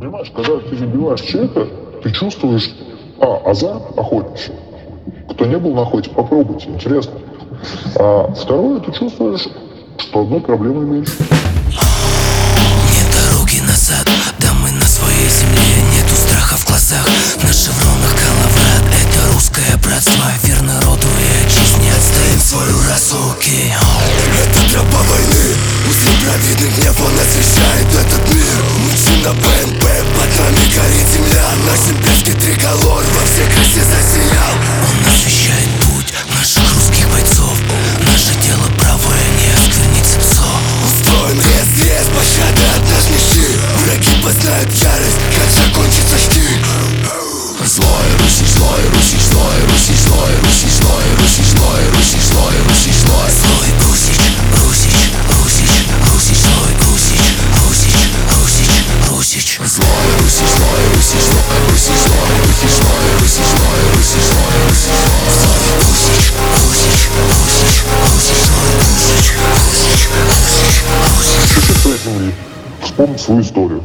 Понимаешь, когда ты забиваешь человека, ты чувствуешь, азарт охотничий. Кто не был на охоте, попробуйте, интересно. А второе, ты чувствуешь, что одной проблемой меньше. Нет дороги назад, да мы на своей земле. Нету страха в глазах, на шевронах Калаврат. Это русское братство, верно роду и отчизне. Отстоим свою расу, окей. Это тропа войны, узким видный гнев, он освещает этот мир. Мужчина БМП, под нами горит земля. Наш имперский триколор во всей красе засиял. Он освещает путь наших русских бойцов. Наше дело правое, не осквернить лицо. Устроим рез, пощады от нас мечты. Враги познают ярость, как закончится штиль. Злой, Руси, злой, Руси, злой, Руси, злой, Руси, злой, Руси, злой, Руси, злой, Руси, злой. Злой, Русич, Русич, Русич, Русич, злой, Русич, Русич, Русич, Русич. Злой, Руси, злой, Руси, злой, Руси, злой, Руси, злой, Руси, злой, Руси, злой, Руси, злой. Злой, Русич, Русич, Русич, Русич, злой, Русич, Русич, Русич, Русич. Чуть-чуть своей земли. Вспомнить свою историю.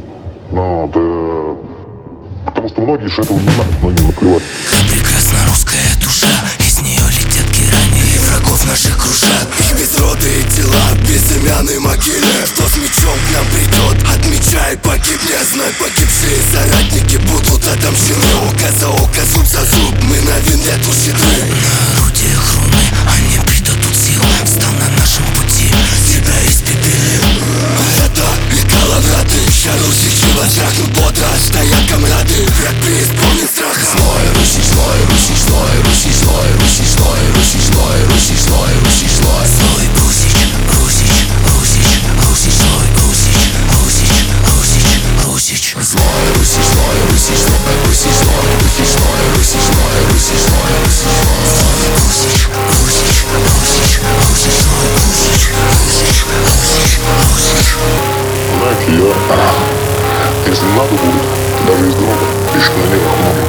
Потому что многие же этого не знают, многим наплевать. Как прекрасна русская душа, из нее летят герани и врагов наших крушат. Их безродные тела, безымянные могилы. Кто с мечом к нам придет, от меча и погибнет. Знай, погибшие соратники будут отомщены. Око за око, зуб за зуб, мы на вин лету щедры. На орудиях руны они придадут сил. Встал на нашем пути, тебя испепелил. Это и Калавраты, ща русичи возрахнут бодро. Стоят комрады, враг преисполнен страха. Злой, Руси, злой, Руси, злой, Руси, злой, Руси, злой, Руси, злой, Руси, злой, Руси, злой. Злой, Русич, Русич, Русич, Руси, злой, Русич, Русич, Русич, Русич. Злой, Руси, злой, Руси, злой, Руси, злой, Руси, злой, Руси, злой, Руси, злой, Руси, злой. Злой, Русич, Русич, Русич, Руси, злой, Русич, Русич, Русич, Русич. Знаете, если надо будет, даже из гроба, еще на нервах много.